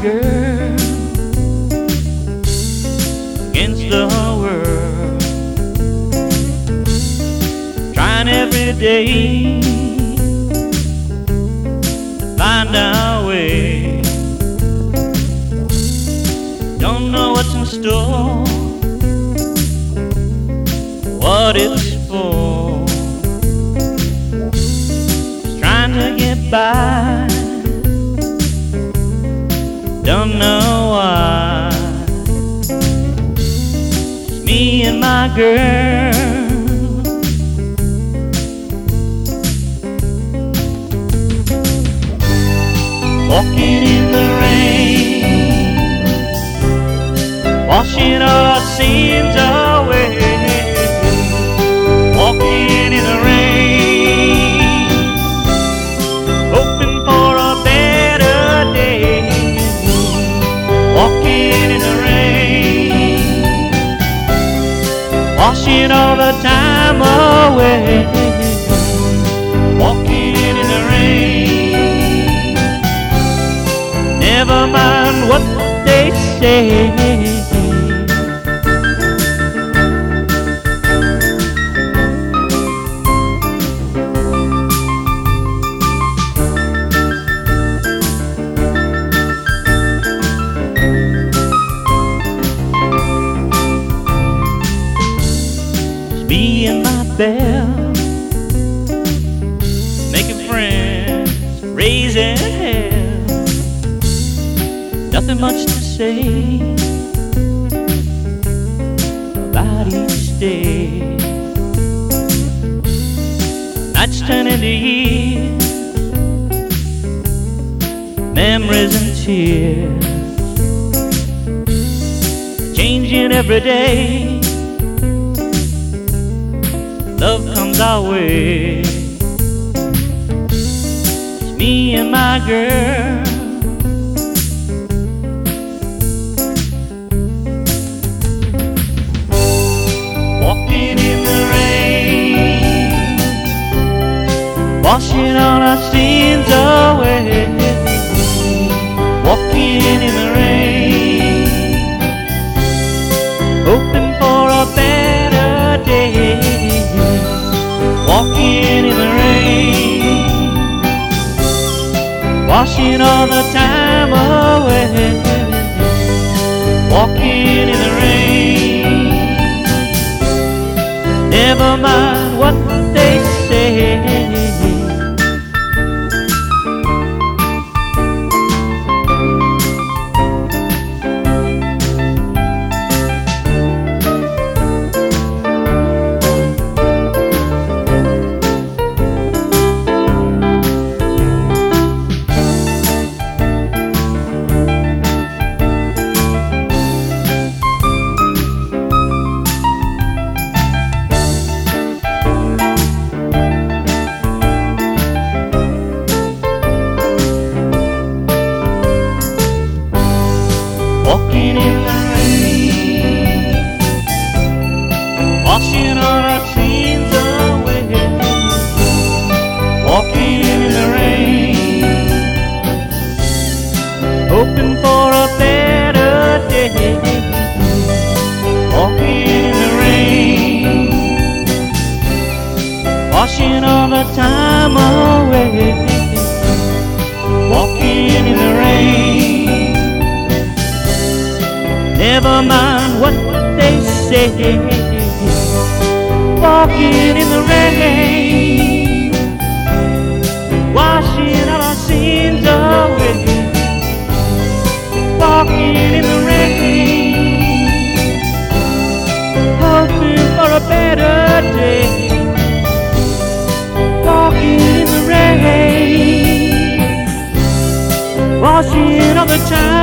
girl against the world, trying every day to find our way. Don't know what's in store, what it's for. Just trying to get by, don't know why. It's me and my girl, walking in the rain, washing our sins away. Walking in the rain, hoping for a better day. Walking in the rain, washing all the time away. Walking in the rain, never mind what they say. Me and my belle, making friends, raising hell. Nothing much to say about each day. Nights turn into years, memories and tears, changing every day. Love comes our way. It's me and my girl, walking in the rain, washing all our sins away. Walking in the rain, hoping for a better day. Walking in the rain, washing all the time away. Walking in the rain, never mind what they say. Walking in the rain, washing all our sins away. Walking in the rain, hoping for a better day. Walking in the rain, washing all the time away. Walking in the rain, never mind what they say. Walking in the rain, washing all our sins away. Walking in the rain, hoping for a better day. Walking in the rain, washing all the time